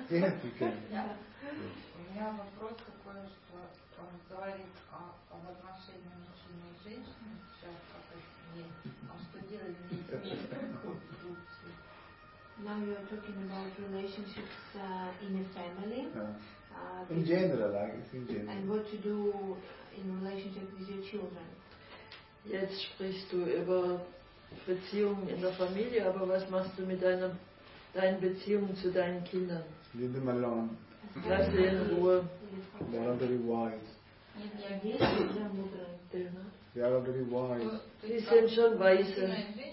Yes, you can. У меня вопрос такой, что он говорит об отношении мужчины и женщины сейчас, как это а что делать с детьми в таком случае? Now you are talking about relationships in a family. In general, I guess in general. And what to do in relationship with your children. Jetzt sprichst du über Beziehungen in der Familie, aber was machst du mit deinen Beziehungen zu deinen Kindern? Leave them alone. Lass sie in Ruhe. They are already wise. They are already wise. Die sind schon weise.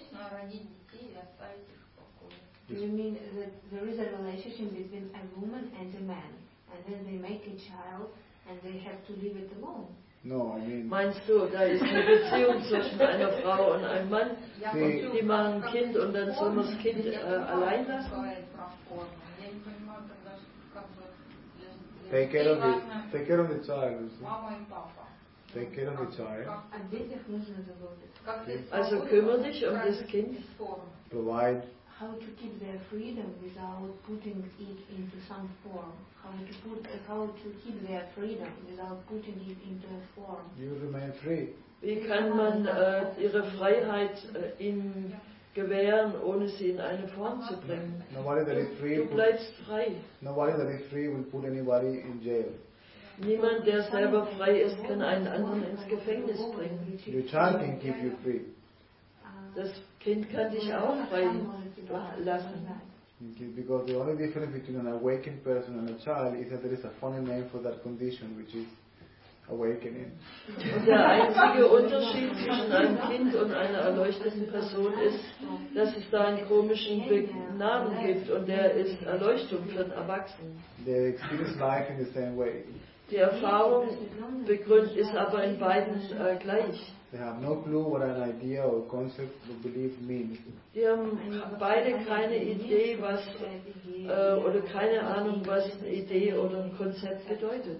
Do you mean that there is a relationship between a woman and a man, and then they make a child and they have to leave it alone? No, I mean. Meinst du, da ist eine Beziehung zwischen einer Frau und einem Mann und die machen ein Kind und dann soll man das Kind allein lassen? Take care of the child. Take care of the child. Also kümmere dich um das Kind. Provide. How to keep their freedom without putting it into some form? How to keep their freedom without putting it into a form? You remain free. Wie kann man ihre Freiheit ihnen gewähren, ohne sie in eine Form zu bringen? Nobody that is free. Du bleibst frei. Nobody that is free will put anybody in jail. Niemand, der selber frei ist, kann einen anderen ins Gefängnis bringen. Your child can keep you free. Das Kind kann dich auch frei lassen. Because the only difference between an awakened person and a child is that there is a funny name for that condition, which is awakening. Und der einzige Unterschied zwischen einem Kind und einer erleuchteten Person ist, dass es da einen komischen Namen gibt und der ist Erleuchtung für den Erwachsenen. They experience life in the same way. Die Erfahrung begründet ist aber in beiden gleich. They have no clue what an idea or concept or belief means. Die haben beide keine Idee, oder keine Ahnung, was eine Idee oder ein Konzept bedeutet.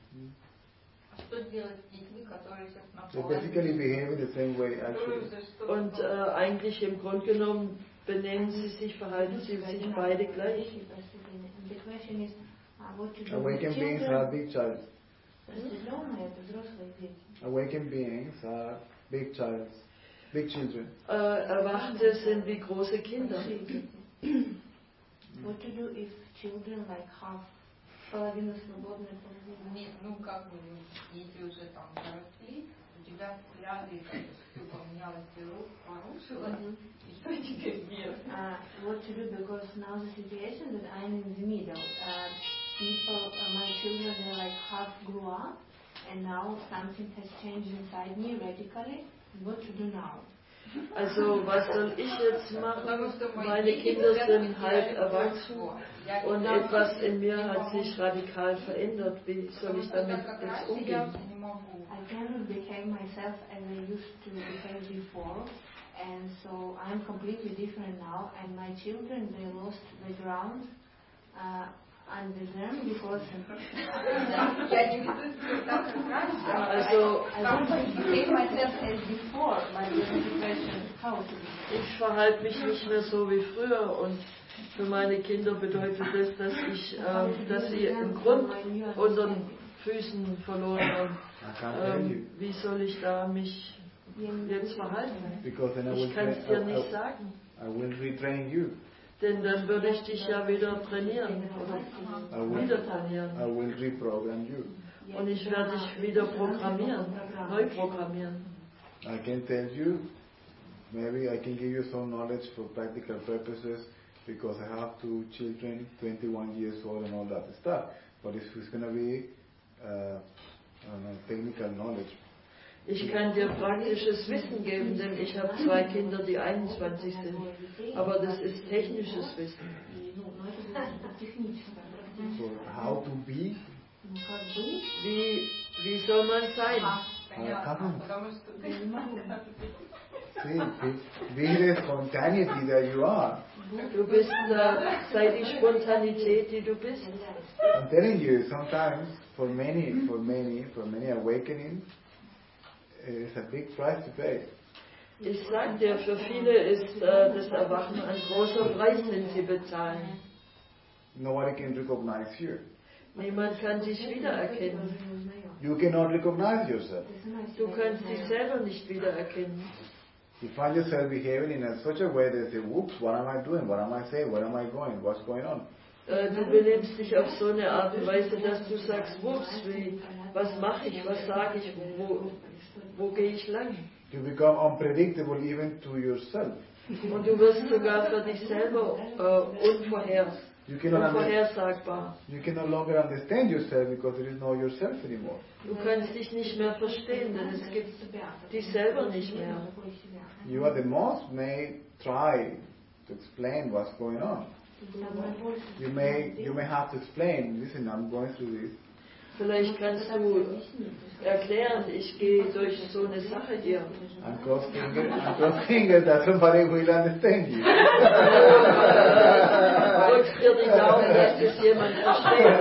They basically behave in the same way, actually. Und eigentlich im Grunde genommen verhalten sie sich beide gleich. Awakened beings are big child. Awakened beings are big children. Erwachte sind wie große Kinder. What to do if children like half половина свободная, половина? Нет, как бы, если уже там доросли, у тебя взгляды, все поменялось, ты порушила, и что теперь делать? What to do, because now the situation that I'm in the middle. People, my children, they're like half grew up, and now something has changed inside me radically. What to do now? Also, was soll ich jetzt machen? Meine Kinder sind halb erwachsen und etwas in mir hat sich radikal verändert. Wie soll ich damit jetzt umgehen? I cannot behave myself as I used to behave before, and so I'm completely different now. And my children, they lost the ground under them because I don't behave myself as before, but the question how to behave. Ich verhalte mich nicht mehr so wie früher und für meine Kinder bedeutet das, dass sie im Grund unter den Füßen verloren haben. Wie soll ich da mich jetzt verhalten? Ich kann es dir nicht sagen. I will retrain you. Denn dann würde ich dich ja wieder trainieren oder wieder trainieren. I will reprogram you. Und ich werde dich wieder programmieren, neu programmieren. I can tell you, maybe I can give you some knowledge for practical purposes because I have 2 children, 21 years old and all that stuff. But if it's going to be technical knowledge. Ich kann dir praktisches Wissen geben, denn ich habe 2 Kinder, die 21 sind. Aber das ist technisches Wissen. So, how to be? Wie soll man sein? Be the spontaneity that you are. Du bist, sei die Spontanität, die du bist. I'm telling you, sometimes for many awakening, it's a big price to pay. Ich sag dir, für viele ist das Erwachen ein großer Preis, den sie bezahlen. nobody can recognize you. Niemand kann dich wiedererkennen. You cannot recognize yourself. Du kannst dich selber nicht wiedererkennen. You find yourself behaving in such a way that you say, whoops, what am I doing? What am I saying? Where am I going? What's going on? Du belebst dich auf so eine Art und Weise, dass du sagst, whoops, was mache ich, was sage ich, wo gehe ich lang? You become unpredictable even to yourself. Und du wirst sogar für dich selber unvorhersagbar. You can no longer understand yourself because there is no yourself anymore. Du kannst dich nicht mehr verstehen, denn es gibt dich selber nicht mehr. You at the most may try to explain what's going on. You may have to explain, listen, I'm going through this. Vielleicht kannst du erklären, ich gehe durch so eine Sache hier. And cross fingers that somebody will understand you. Drückst dir die Daumen, dass es jemand versteht.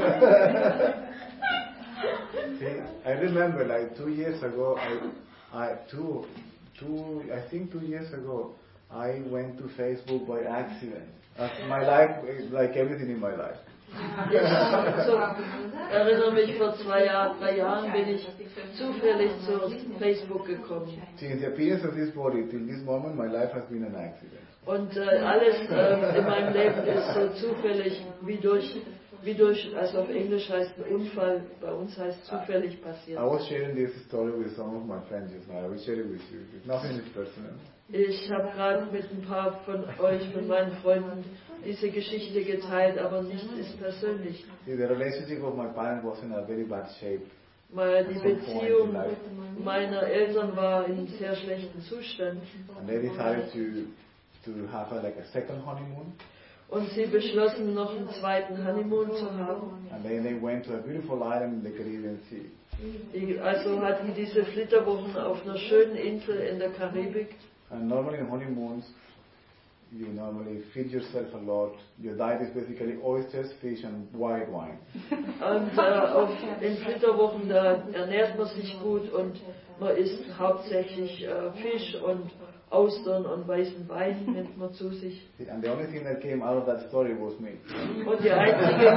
See, I remember like 2 years ago, I think 2 years ago, I went to Facebook by accident. My life, like everything in my life. Ich erinnere mich, vor 3 Jahren bin ich zufällig zu Facebook gekommen. Since the appearance of this body till this moment, my life has been an accident. Und alles in meinem Leben ist so zufällig, wie durch, also auf Englisch heißt ein Unfall, bei uns heißt zufällig passiert. I was sharing this story with some of my friends just now. I will share it with you. Nothing is personal. Ich habe gerade mit ein paar von euch, mit meinen Freunden, diese Geschichte geteilt, aber nichts ist persönlich. See, the relationship of my parents was in a very bad shape. Die Beziehung meiner Eltern war in sehr schlechten Zustand. And they decided to have like a second honeymoon. Und sie beschlossen, noch einen zweiten Honeymoon zu haben. And then they went to a beautiful island in the Caribbean Sea. Also hatten diese Flitterwochen auf einer schönen Insel in der Karibik. And normally in honeymoons, you normally feed yourself a lot. Your diet is basically oysters, fish and white wine. Und in Flitterwochen, da ernährt man sich gut und man isst hauptsächlich Fisch und Austern und weißen Wein nimmt man zu sich. And the only thing that came out of that story was me. Und das Einzige,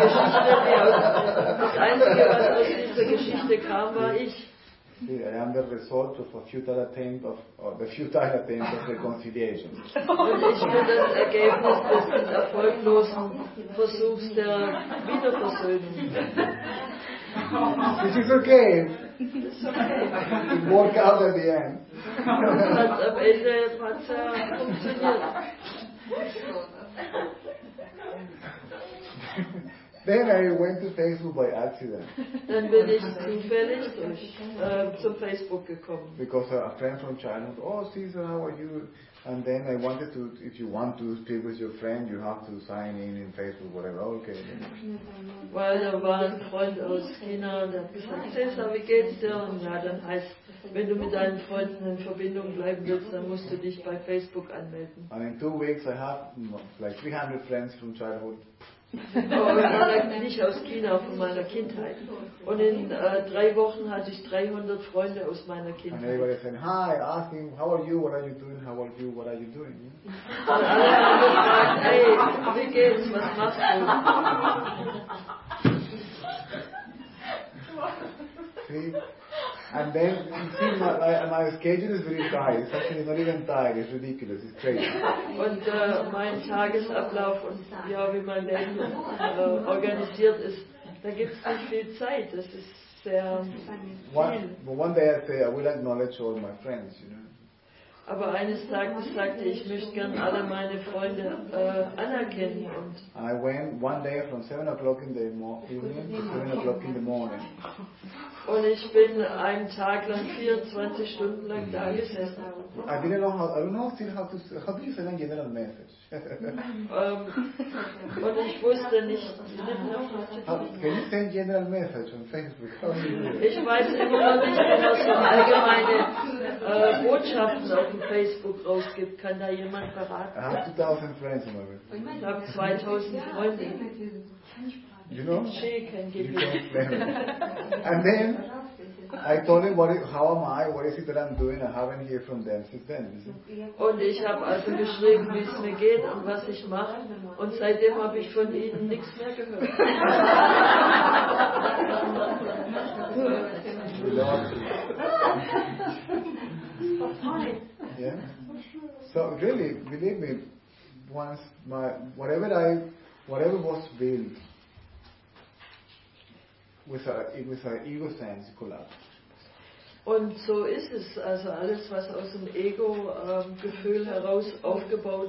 was aus dieser Geschichte kam, war ich. See, I am the result of a futile attempt of reconciliation. Und ich bin das Ergebnis des erfolglosen Versuchs der Wiederversöhnung. Which is okay. It worked out at the end. Am Ende hat es funktioniert. Then I went to Facebook by accident. Dann bin ich zufällig zum Facebook gekommen. Because a friend from childhood, oh Caesar, how are you? And then I wanted to, if you want to speak with your friend, you have to sign in Facebook, whatever. Okay. Weil da war ein Freund aus China, der hat gesagt, Caesar, wie geht's dir? Und ja, dann heißt, wenn du mit deinen Freunden in Verbindung bleiben willst, dann musst du dich bei Facebook anmelden. And in 2 weeks I have like 300 friends from childhood. Nicht aus China, von meiner Kindheit. Und in 3 Wochen hatte ich 300 Freunde aus meiner Kindheit. And everybody saying, hi, asking, how are you, what are you doing, how are you, what are you doing? Und alle haben gefragt, hey, wie geht's, was machst du? See? And then, you see, my schedule is very tight. It's actually not even tight. It's ridiculous. It's crazy. Und mein Tagesablauf und ja, wie mein Leben organisiert ist, da gibt es nicht viel Zeit. Das ist sehr viel. One day I say, I will acknowledge all my friends, you know. Aber eines Tages sagte ich möchte gern alle meine Freunde anerkennen. And I went one day from 7 o'clock in the evening to 7 o'clock in the morning. Und ich bin einen Tag lang 24 Stunden lang da gesessen. I don't know still how do you send a general message? Und ich wusste nicht, Can you send general message on Facebook? Ich weiß immer noch nicht, wie man so allgemeine Botschaften auf dem Facebook rausgibt. Kann da jemand verraten? I have 2,000 friends in my Facebook. Ich habe 2000 Freunde. You know? She can give You you. can explain it. And then I told him, how am I, what is it that I'm doing, I haven't heard from them since then. Und ich habe also geschrieben, wie es mir geht und was ich mache. Und seitdem habe ich von ihnen nichts mehr gehört. Yeah. So really, believe me, once whatever was built with our ego sense collapsed. Und so ist es, also alles, was aus dem Ego-Gefühl heraus aufgebaut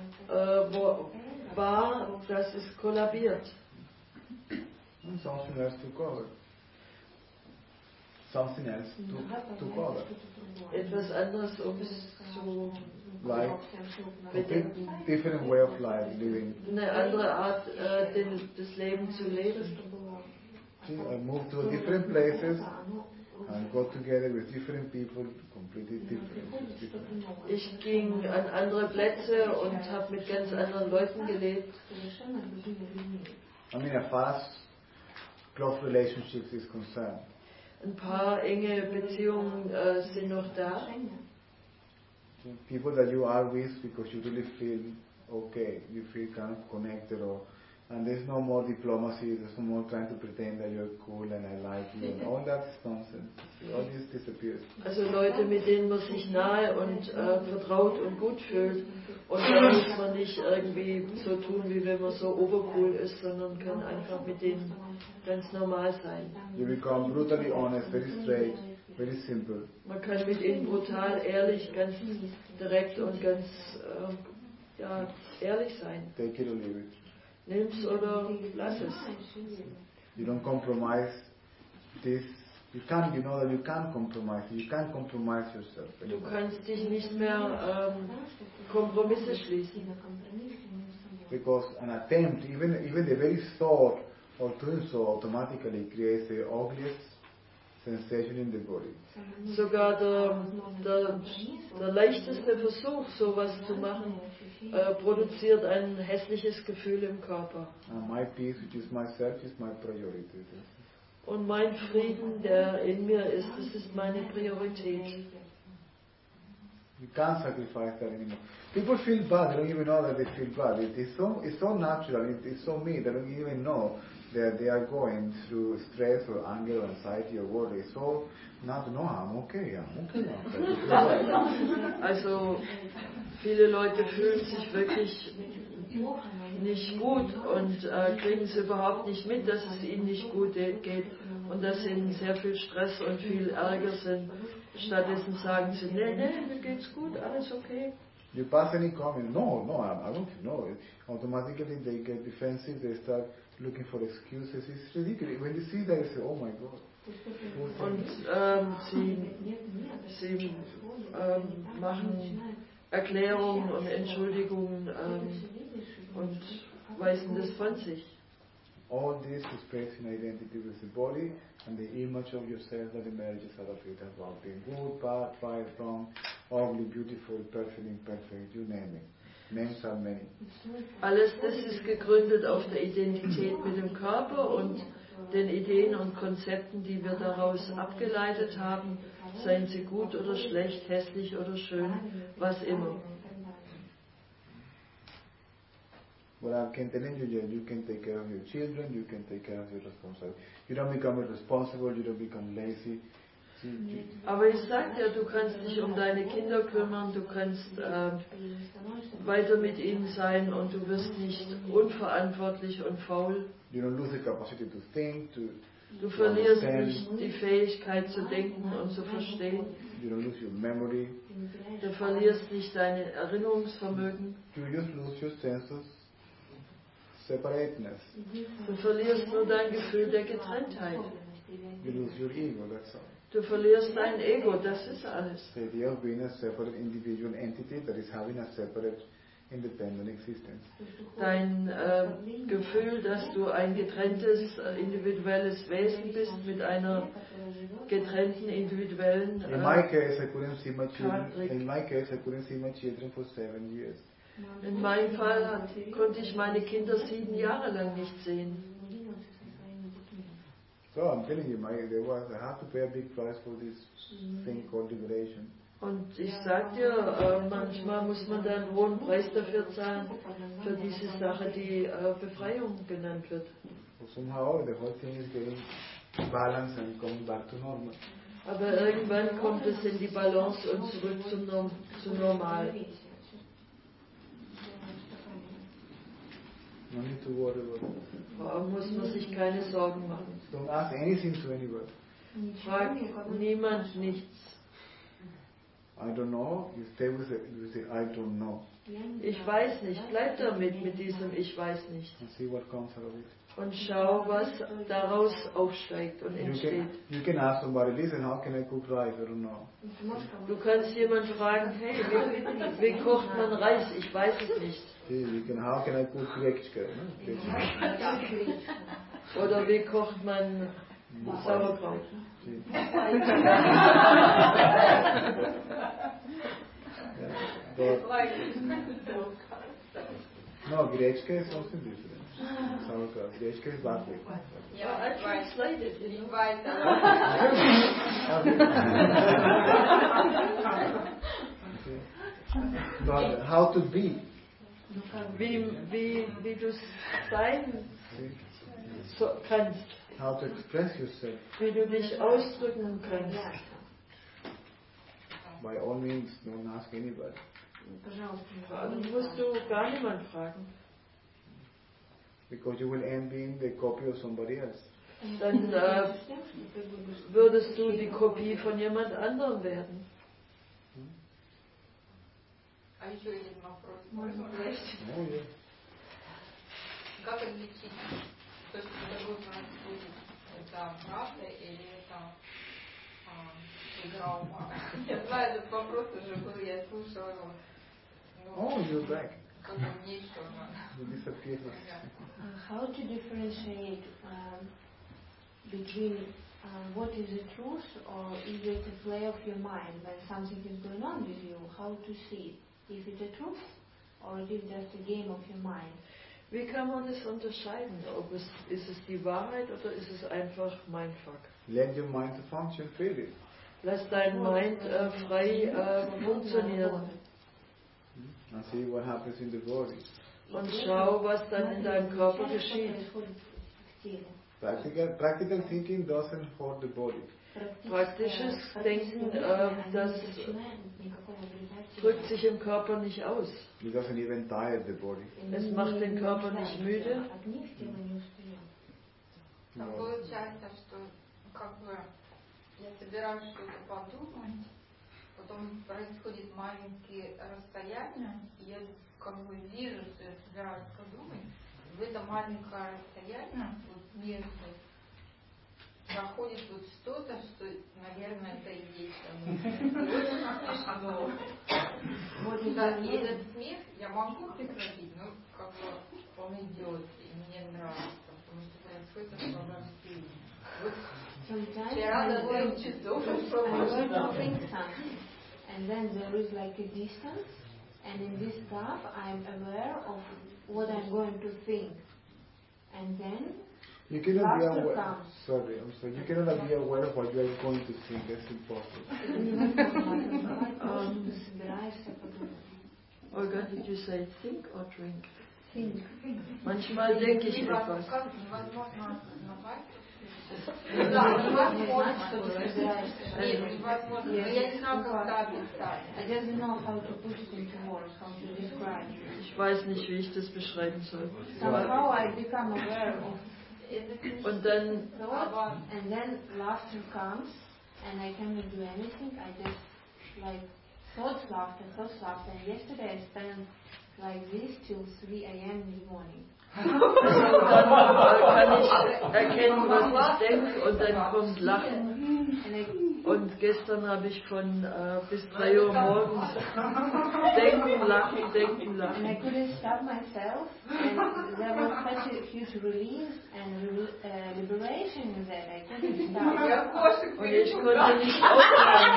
war, das ist kollabiert. And something else took over. Something else took over. Etwas anderes, um es zu Like a different way of life, living. Eine andere Art, das Leben zu leben. See, I moved to different places and got together with different people, completely different. Ich ging an andere Plätze und habe mit ganz anderen Leuten gelebt. I mean, as far as close relationships is concerned. Ein paar enge Beziehungen sind noch da. People that you are with because you really feel okay, you feel kind of connected, and there's no more diplomacy, there's no more trying to pretend that you're cool and I like you, and all that's nonsense. All this disappears. Also Leute, mit denen man sich nahe und vertraut und gut fühlt. Und da muss man nicht irgendwie so tun, wie wenn man so obercool ist, sondern kann einfach mit denen ganz normal sein. You become brutally honest, very straight, very simple. Man kann mit ihnen brutal ehrlich, ganz direkt und ganz ehrlich sein. Take it or leave it. Nimm's oder lass es. You don't compromise this. You can't, you know that you can't compromise. You can't compromise yourself. Du kannst dich nicht mehr Kompromisse schließen. Because an attempt, even the very thought of doing so automatically creates the ugliest sensation in the body. Sogar der leichteste Versuch, sowas zu machen, produziert ein hässliches Gefühl im Körper. And my peace, which is myself, is my priority. Und mein Frieden, der in mir ist, das ist meine Priorität. You can't sacrifice that anymore. People feel bad, they don't even know that they feel bad. It's so natural, it's so me, they don't even know that they are going through stress or anger or anxiety or worry. It's so natural. No, I'm okay. Also viele Leute fühlen sich wirklich nicht gut und kriegen es überhaupt nicht mit, dass es ihnen nicht gut geht und dass sie in sehr viel Stress und viel Ärger sind. Stattdessen sagen sie, nee, mir geht's gut, alles okay. You pass any comment, no, I don't know. Automatically they get defensive, they start looking for excuses. It's ridiculous. When you see that, you say, oh my God. Und sie machen Erklärungen und Entschuldigungen und weisen das von sich. All this is based in identity with the body and the image of yourself that emerges out of it, about being good, bad, right, wrong, ugly, beautiful, perfect, imperfect, you name it. Names are many. Alles das ist gegründet auf der Identität mit dem Körper und den Ideen und Konzepten, die wir daraus abgeleitet haben, seien sie gut oder schlecht, hässlich oder schön, was immer. Well, I can tell you can take care of your children, you can take care of your responsibility. You don't become irresponsible, you don't become lazy. Aber ich sag dir, du kannst dich um deine Kinder kümmern, du kannst weiter mit ihnen sein und du wirst nicht unverantwortlich und faul. You don't lose the capacity to think, du verlierst nicht die Fähigkeit zu denken und zu verstehen. You don't lose your memory. Du verlierst nicht dein Erinnerungsvermögen. You just lose your sense of separateness. Du verlierst nur dein Gefühl der Getrenntheit. You lose your ego, that's all. Du verlierst dein Ego, das ist alles. The idea of being a separate individual entity that is having a separate independent existence. Dein Gefühl, dass du ein getrenntes, individuelles Wesen bist mit einer getrennten, individuellen In my case, I couldn't see my children for 7 years. In meinem Fall konnte ich meine Kinder 7 Jahre lang nicht sehen. So I'm telling you, I had to pay a big price for this thing called liberation. Und ich sag dir, manchmal muss man da einen hohen Preis dafür zahlen, für diese Sache, die Befreiung genannt wird. So somehow the whole thing is getting balanced and coming back to normal. Aber irgendwann kommt es in die Balance und zurück zu normal. No need to worry about it. Warum muss man sich keine Sorgen machen? Don't ask anything to anybody. Frag niemand nichts. I don't know. You stay with it. You say I don't know. Ich weiß nicht. Bleib damit mit diesem Ich weiß nicht. And see what comes out of it. Und schau, was daraus aufsteigt und entsteht. You can ask somebody, listen, how can I cook rice? I don't know. Du kannst jemanden fragen, hey, wie kocht man Reis? Ich weiß es nicht. How can I cook grechka? Oder wie kocht man Sauerkraut? No, grechka is something different. Sauerkraut. Grechka is butter. Yeah, I translated it. But how to be? Wie du sein kannst. How to express yourself. Wie du dich ausdrücken kannst. By all means, don't ask anybody. Dann musst du gar niemand fragen. Because you will end being the copy of somebody else. Dann würdest du die Kopie von jemand anderem werden. А еще один вопрос. Можно подожди? Как отличить то, что другой происходит? Это правда или это игра ума? Я знаю, этот вопрос уже был, я слушала его. Oh, you're back. Как бы мне еще надо. You disappeared. How to differentiate between what is the truth or is it a play of your mind when something is going on with you? How to see it? Is it a truth or is it just a game of your mind? Wie kann man das unterscheiden? Ist es die Wahrheit oder ist es einfach Mindfuck? Let your mind function freely. Lass dein Mind frei funktionieren. And see what happens in the body. Und schau, was dann in deinem Körper geschieht. Practical thinking doesn't hurt the body. Praktisches Denken, das drückt sich im Körper nicht aus. It doesn't even tire the body. Es macht den Körper nicht müde. Там получается, что как бы я собираюсь что-то подумать, потом происходит маленькие расстояния, и я как бы вижу, что я собираюсь подумать. В это маленькое расстояние вот между проходит вот что-то, что, наверное, это и есть оно. Очень смешно. Да, и этот смех я могу прекратить, но как бы он идет, и мне нравится, потому что происходит освобождение. Вот вчера до 3 часов освобождение. And then there is like a distance, and in this gap I'm aware of what I'm going to think. And then you cannot be aware. Comes. Sorry, I'm sorry. You cannot be aware of what you are going to think. That's impossible. Olga, did you say think or drink? Think. Manchmal denke ich etwas. Да, невозможно. Нет, невозможно. Но я не знаю, как это описать. I just know how to put it into words, how to describe it. Ich weiß nicht, wie ich das beschreiben soll. Somehow I become aware of und dann thought, and then laughter comes, and I cannot do anything. I just like thoughts, laughter. And yesterday I spent like this till 3 a.m. in the morning. Dann kann ich erkennen, was ich denke, und dann kommt Lachen. And I Und gestern habe ich von bis 3 Uhr morgens denken, lachen. And I couldn't stop myself, and there was such a huge release and liberation in that I couldn't stop. Und ich konnte nicht aufhören.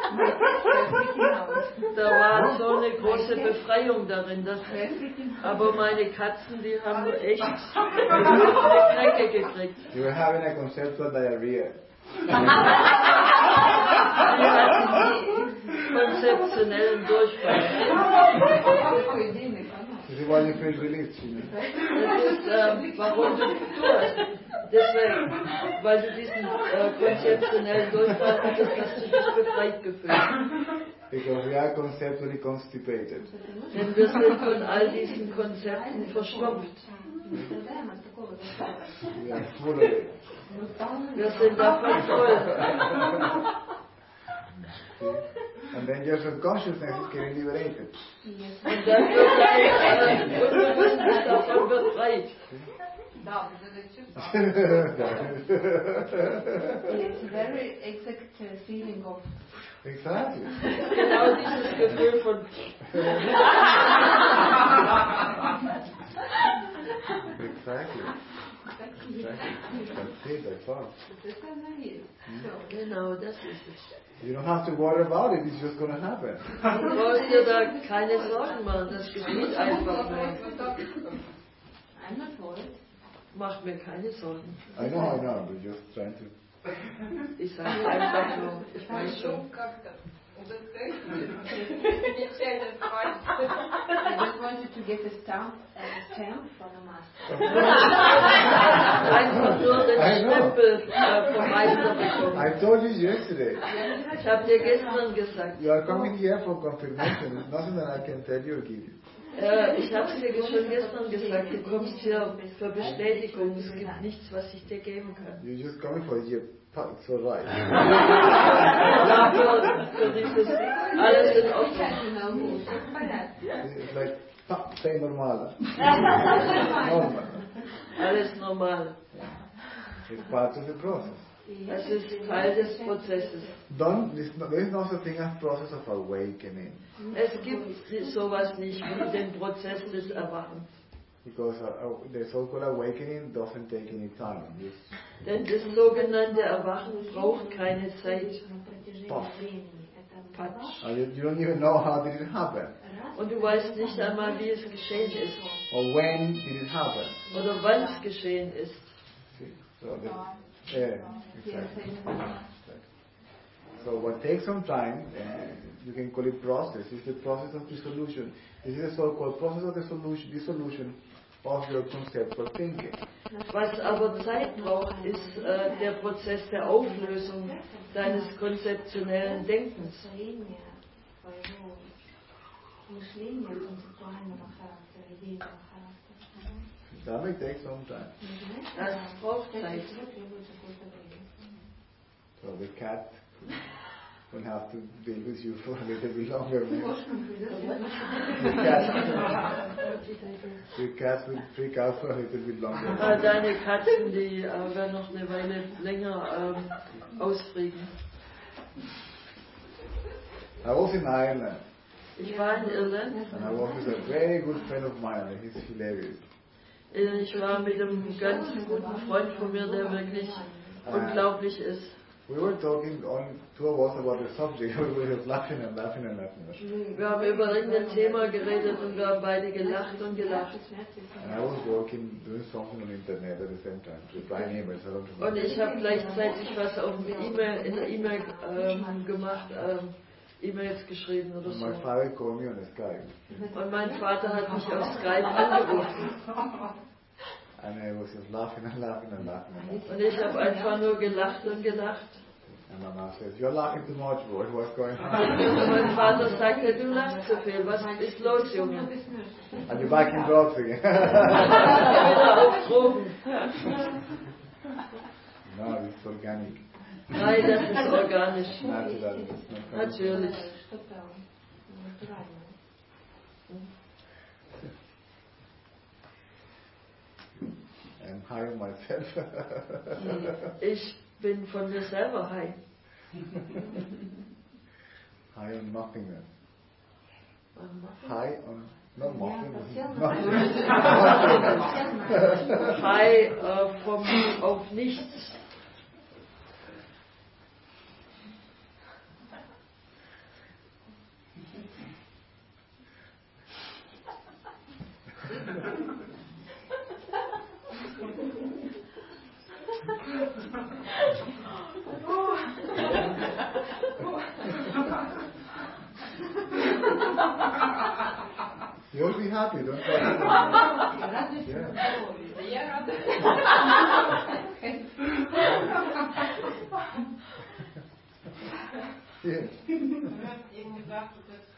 Da war so eine große Befreiung darin. Aber meine Katzen, die haben echt eine Knecke gekriegt. You were having a conceptual diarrhea. Die hatten konzeptionellen Durchfall. This is why you feel released, you know. Das ist, warum du hast. Deswegen, weil du diesen konzeptionellen Durchfall hattest, hast du dich befreit gefühlt. Because we are conceptually constipated. Denn wir sind von all diesen Konzepten verstopft. We are full of it. Wir sind davon voll. And then your subconsciousness is getting liberated. Und dann wird dein Unbewusstes davon befreit. It's a very exact feeling of. Exactly. Genau dieses Gefühl von. Exactly. That's it, that's all. Genau, das ist es. You don't have to worry about it, it's just going to happen. Du brauchst dir da keine Sorgen machen, das geschieht einfach nur. I'm not worried. Macht mir keine Sorgen. I know, we're just trying to. Ich sage einfach nur, ich weiß schon. I just wanted to get a stamp from the master. Einfach nur den Stempel vom Meister bekommen. I told you yesterday. Ich habe dir gestern gesagt. You are coming here for confirmation. There's nothing that I can tell you or give you. Ich habe es dir schon gestern gesagt, du kommst hier für Bestätigung, es gibt nichts, was ich dir geben kann. You're just coming for your it's all right. Für dieses, alles in Ordnung. It's like, say normal. Normal. Alles normal. It's part of the process. Das ist Teil des Prozesses. There is no such thing as process of awakening. Es gibt sowas nicht wie den Prozess des Erwachens. Because the so-called awakening doesn't take any time. Denn das sogenannte Erwachen braucht keine Zeit. Patsch. You don't even know how did it happen. Und du weißt nicht einmal, wie es geschehen ist. Or when did it happen. Oder wann es geschehen ist. Exactly. So what takes some time, you can call it process, is the process of dissolution. This is the so-called process of dissolution of your conceptual thinking. Was aber Zeit braucht, ist der Prozess der Auflösung deines konzeptionellen Denkens. That may take some time. Das braucht Zeit. So the cat will have to deal with you for a little bit longer. The cat will freak out for a little bit longer. Deine Katzen, die werden noch eine Weile länger ausfliegen. I was in Ireland. Ich war in Irland. And I was with a very good friend of mine, and he's hilarious. Ich war mit einem ganz guten Freund von mir, der wirklich unglaublich ist. We were talking, only two of us, about the subject. We were just laughing and laughing and laughing. Wir haben über irgendein Thema geredet und wir haben beide gelacht und gelacht. And I was working, doing something on the internet at the same time, replying emails. I don't know. Und ich habe gleichzeitig was auf in der E-Mail gemacht, E-Mails geschrieben oder so. My father called me on Skype. Und mein Vater hat mich auf Skype angerufen. And I was just laughing and laughing and laughing and laughing. Und ich habe einfach nur gelacht und gelacht. And my mom says, "You're laughing too much, boy. What's going on?" Und mein Vater sagte, du lachst zu viel. Was ist los, Junge? Are you back in drugs again? Wieder auf Drogen. No, it's organic. Nein, das ist organisch. Natural. Natürlich. I'm high on myself. Ich bin von mir selber high. High on nothingness. High on not nothingness. High vom auf nichts. You'll be happy, don't worry. Я рада. Du hast eben gesagt,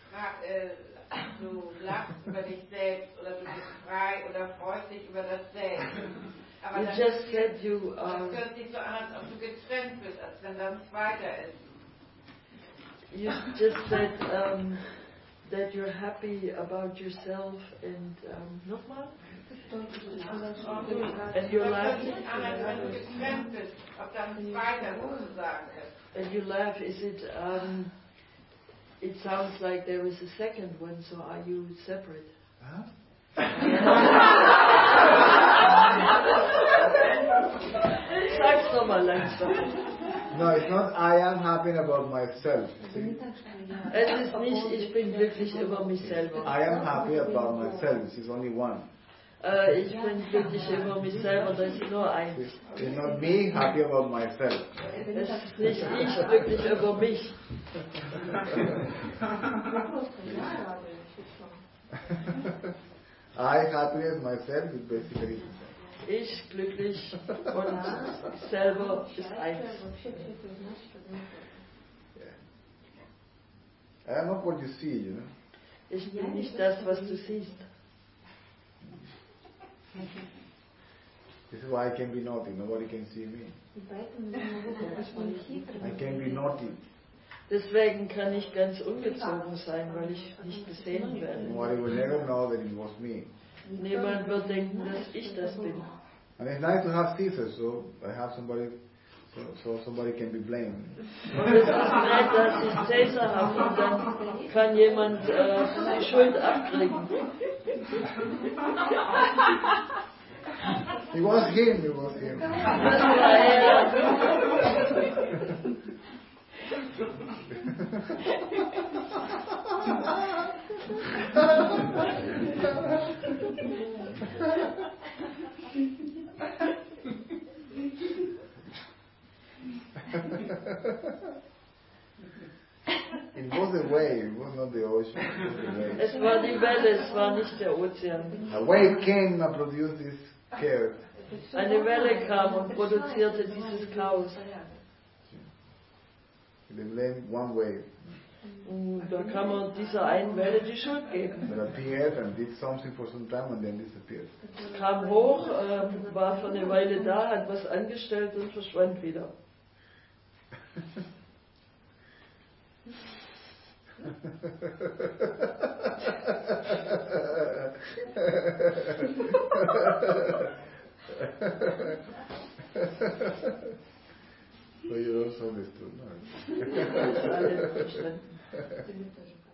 du lachst über dich selbst oder du bist frei oder freust dich über das Selbst. Aber You das, just said you das hört sich so an, als ob du getrennt bist, als wenn da nichts weiter ist. You just said that you're happy about yourself and nochmal? And you laugh. And you laugh. Is it? It sounds like there is a second one. So are you separate? Huh? Sag's nochmal langsam. No, it's not I am happy about myself. See? Es ist nicht, ich bin glücklich über mich selber. I am happy about myself. This is only one. Ich bin glücklich über mich selber, das ist nur eins. It's not me happy about myself. Es ist nicht ich glücklich über mich. I happiness myself is basically the same. Ich glücklich und selber ist eins. I am not what you see, you know. Ich bin nicht das, was du siehst. This is why I can be naughty. Nobody can see me. I can be naughty. Deswegen kann ich ganz ungezogen sein, weil ich nicht gesehen werde. Nobody will never know that it was me. Niemand wird denken, dass ich das bin. And it's nice to have scissors, so I have somebody, so somebody can be blamed. Und es ist nett, dass ich Cäsar habe und dann kann jemand die Schuld abkriegen. It was him, it was him. Das war er. It was a wave, it was not the ocean. Es war die Welle, es war nicht der Ozean. A wave came and produced this chaos. Eine Welle kam und produzierte dieses Chaos. They blame one wave Und da kann man dieser einen Welle die Schuld geben. that appeared and did something for some time and then disappeared. Es kam hoch, war für eine Weile da, hat was angestellt und verschwand wieder. So you also understood, no? Alles verstanden.